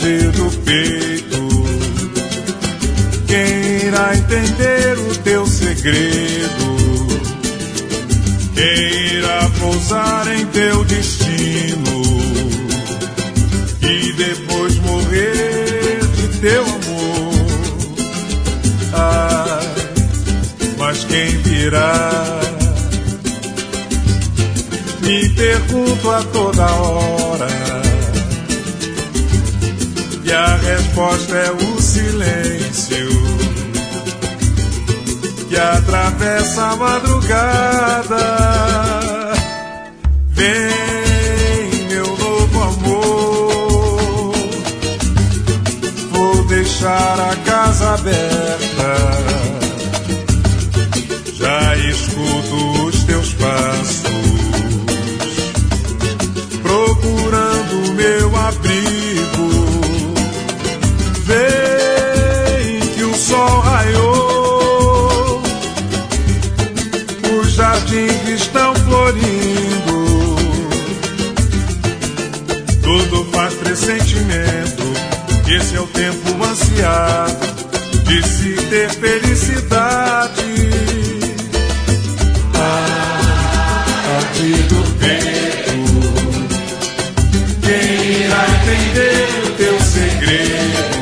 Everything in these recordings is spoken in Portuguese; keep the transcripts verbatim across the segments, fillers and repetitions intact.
arder do peito. Quem irá entender o teu segredo? Quem irá pousar em teu destino e depois morrer de teu amor? Ai, mas quem virá? Me pergunto a toda hora, e a resposta é o silêncio que atravessa a madrugada. Vem, meu novo amor, vou deixar a casa aberta. Já escuto os teus passos, procurando meu abrigo. Vem que o sol raiou, os jardins estão florindo, tudo faz pressentimento que esse é o tempo ansiado de se ter felicidade. Ah, arder do peito, quem irá entender o teu segredo?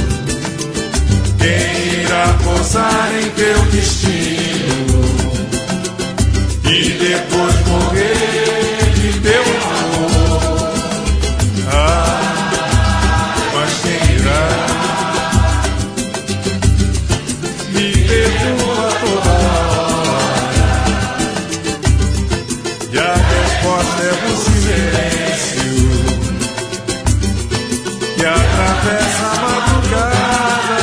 Quem irá pousar em teu destino e depois morrer de teu amor? Ah, mas quem irá? Me pergunto a toda hora, e a resposta é o silêncio que atravessa a madrugada.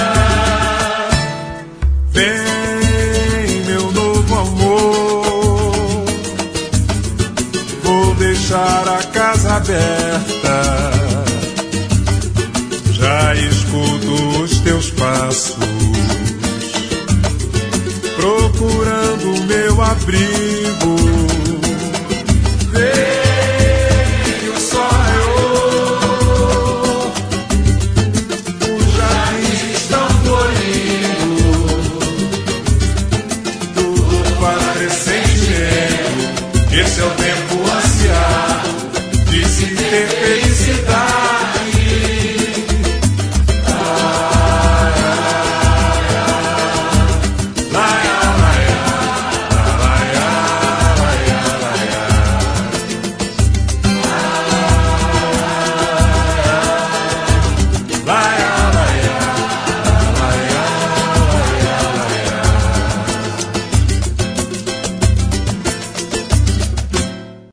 Vem, meu novo amor, vou deixar a casa aberta. Já escuto os teus passos, procurando meu abrigo. Vem que o sol raiou, os jardins estão florindo, tudo faz pressentimento. Esse é o tempo